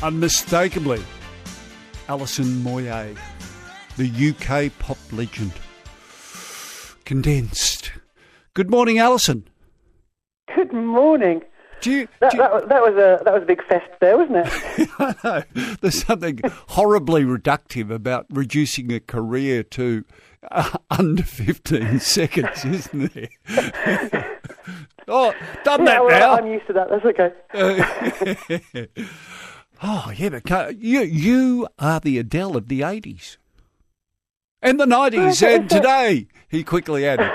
Unmistakably, Alison Moyet, the UK pop legend. Condensed. Good morning, Alison. Good morning. That was a big fest there, wasn't it? I know. There's something horribly reductive about reducing a career to under 15 seconds, isn't there? Oh, done that now. I'm used to that. That's okay. Oh, yeah, but you are the Adele of the 80s. And the 90s, and today, he quickly added.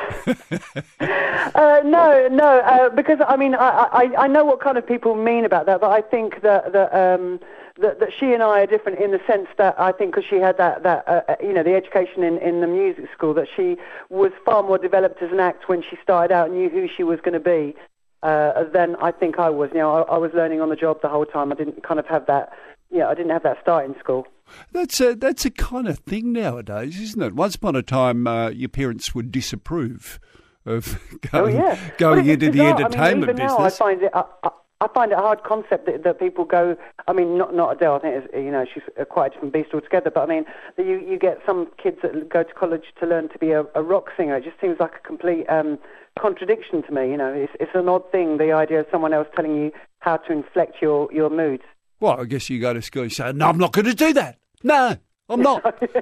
No, because, I mean, I know what kind of people mean about that, but I think that she and I are different in the sense that I think because she had the education in the music school, that she was far more developed as an act when she started out and knew who she was going to be. Than I think I was. You know, I was learning on the job the whole time. I didn't kind of have that. I didn't have that start in school. That's a kind of thing nowadays, isn't it? Once upon a time, your parents would disapprove of going into the entertainment business. Now I find it a hard concept that people go. I mean, not Adele. I think she's quite a different beast altogether. But I mean, you get some kids that go to college to learn to be a rock singer. It just seems like a complete contradiction to me. It's an odd thing, the idea of someone else telling you how to inflect your moods. Well, I guess you go to school and say, "No, I'm not going to do that. No, I'm not."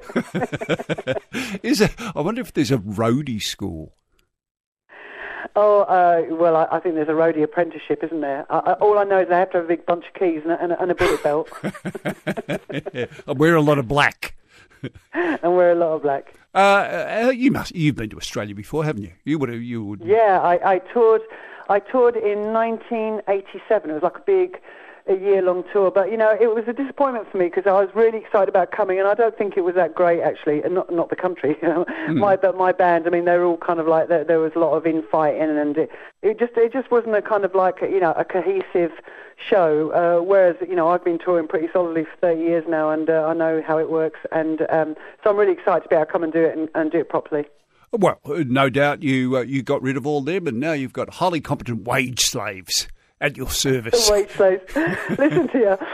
I wonder if there's a roadie school. Oh, well, I think there's a roadie apprenticeship, isn't there? All I know is they have to have a big bunch of keys and a bullet belt. And wear a lot of black. And wear a lot of black. You've been to Australia before, haven't you? You would. Yeah, I toured in 1987. It was like a year-long tour, but it was a disappointment for me because I was really excited about coming, and I don't think it was that great actually, and not the country. But my band. I mean, they were all kind of like there was a lot of infighting, and it just wasn't a kind of like a cohesive show. Whereas I've been touring pretty solidly for 30 years now, and I know how it works, and so I'm really excited to be able to come and do it and do it properly. Well, no doubt you got rid of all them, and now you've got highly competent wage slaves at your service. Wait, so listen to you.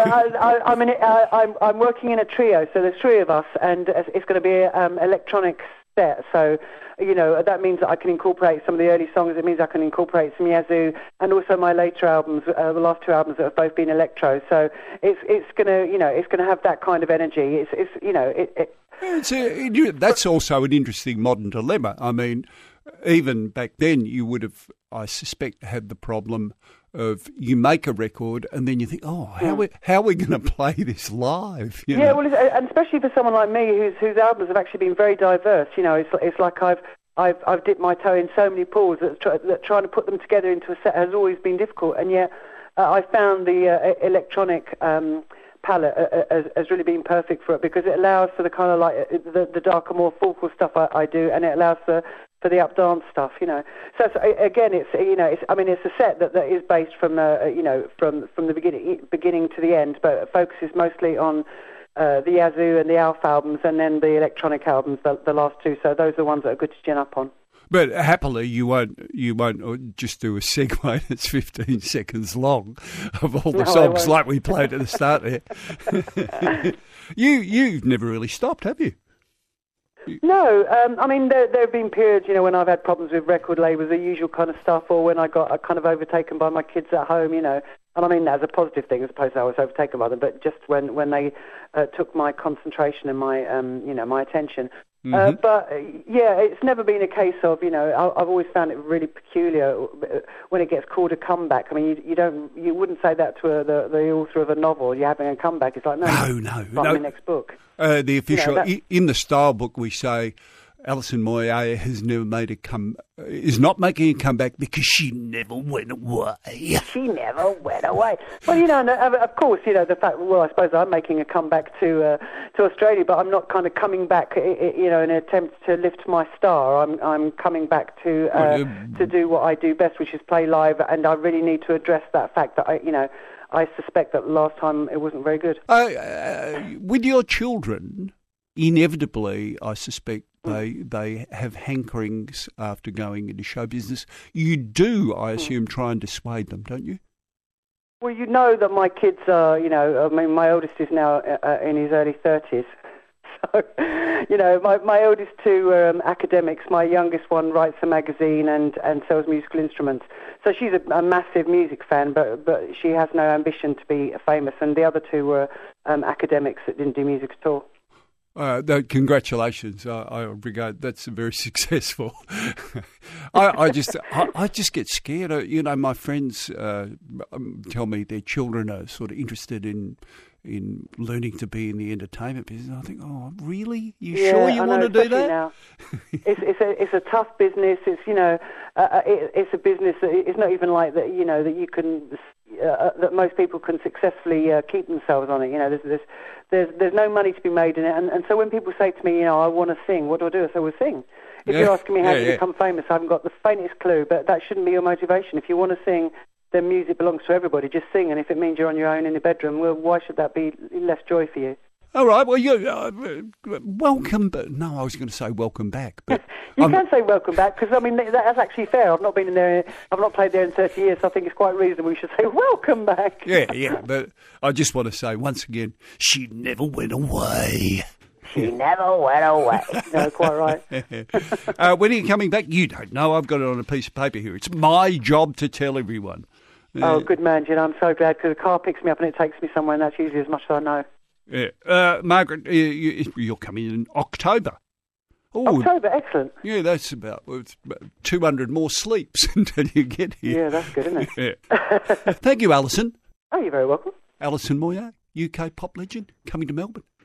I'm working in a trio, so there's three of us, and it's going to be an electronic set. So, that means that I can incorporate some of the early songs. It means I can incorporate some Yazoo, and also my later albums, the last two albums that have both been electro. So it's going to have that kind of energy. That's also an interesting modern dilemma. I mean, even back then, you would have, I suspect, had the problem of you make a record and then you think, how are we going to play this live? Yeah, well, and especially for someone like me whose albums have actually been very diverse. It's like I've dipped my toe in so many pools that trying to put them together into a set has always been difficult, and yet I found the electronic palette has really been perfect for it because it allows for the kind of like the darker, more thoughtful stuff I do, and it allows for the up dance stuff, So again, it's a set that is based from from the beginning to the end, but focuses mostly on the Yazoo and the Alf albums, and then the electronic albums, the last two. So those are the ones that are good to gin up on. But happily, you won't just do a segue that's 15 seconds long of all the songs like we played at the start there. You've never really stopped, have you? No, I mean, there have been periods, when I've had problems with record labels, the usual kind of stuff, or when I got kind of overtaken by my kids at home, and I mean that as a positive thing as opposed to I was overtaken by them, but just when they took my concentration and my, my attention. Mm-hmm. But it's never been a case of, I've always found it really peculiar when it gets called a comeback. I mean, you wouldn't say that to the author of a novel. You're having a comeback. It's like no, my next book. The official in the style book we say Alison Moyet has never is not making a comeback because she never went away. She never went away. Well, of course, the fact. Well, I suppose I'm making a comeback to Australia, but I'm not kind of coming back, in an attempt to lift my star. I'm coming back to do what I do best, which is play live, and I really need to address that fact that I suspect that last time it wasn't very good. With your children, inevitably, I suspect they have hankerings after going into show business. You do, I assume, try and dissuade them, don't you? Well, you know that my kids are, I mean, my oldest is now in his early 30s. So, my oldest two are academics. My youngest one writes a magazine and sells musical instruments. So she's a massive music fan, but she has no ambition to be famous. And the other two were academics that didn't do music at all. Congratulations! I regard that's very successful. I just get scared. My friends tell me their children are sort of interested in learning to be in the entertainment business. I think, oh, really? You sure you want to do that? Now. It's a tough business. It's it's a business that it's not even like that. That you can that most people can successfully keep themselves on it. There's no money to be made in it. And so when people say to me, I want to sing, what do I do? I say, well, sing. If you're asking me how to become famous, I haven't got the faintest clue. But that shouldn't be your motivation. If you want to sing, then music belongs to everybody. Just sing, and if it means you're on your own in the bedroom, well, why should that be less joy for you? All right. Well, welcome. No, I was going to say welcome back. But you can say welcome back because I mean that's actually fair. I've not been in there. I've not played there in 30 years. So I think it's quite reasonable. We should say welcome back. Yeah. But I just want to say once again, she never went away. She never went away. No, quite right. When are you coming back? You don't know. I've got it on a piece of paper here. It's my job to tell everyone. Oh, good man, Jim. I'm so glad because the car picks me up and it takes me somewhere, and that's usually as much as I know. Yeah. Margaret, you're coming in October. Ooh, October, excellent. Yeah, that's about 200 more sleeps until you get here. Yeah, that's good, isn't it? Thank you, Alison. Oh, you're very welcome. Alison Moyet, UK pop legend, coming to Melbourne.